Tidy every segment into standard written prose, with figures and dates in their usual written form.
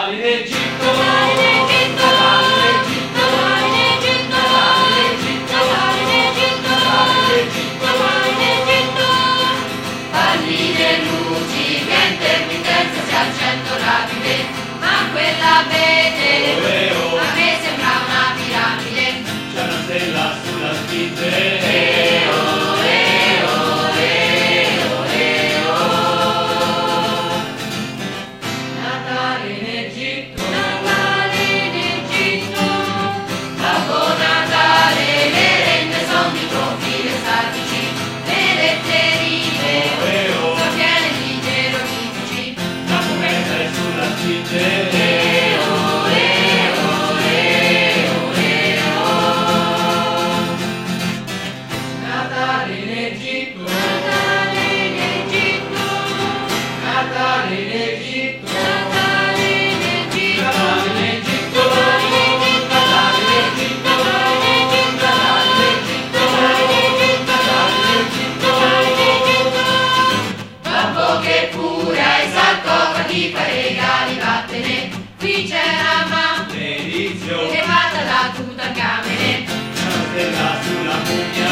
Natale in Egitto, Natale in Egitto, Natale in Egitto, Natale in Egitto, Natale in Egitto, Natale in Egitto, Natale in Egitto, Natale in Egitto. Palline e luci che in intermittenza si accendono rapide, ma quella vede oh, a me sembra una piramide. c'è una stella sulla spinge. Natale in Egitto, Natale in Egitto, Babbo Natale, le renne son di profili statici, le letterine sono piene di geroglifici. La cometa è sulla spinge. Natale in Egitto, Natale in Egitto, Natale in Egitto, Natale in Egitto, Natale in Egitto, Natale in Egitto, Natale in Egitto, Natale in Egitto, Natale in Egitto, Natale in Egitto, Natale in Egitto. Natale in Egitto. Babbo che pure ai sarcofagi fa i regali, vattene. Qui c'è la mamma Delizio, che vada da Tutankhamene. c'è una stella sulla pugna.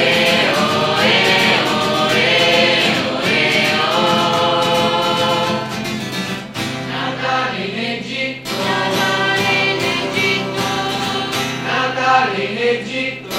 Natale in Egitto, Natale in Egitto, Natale in Egitto,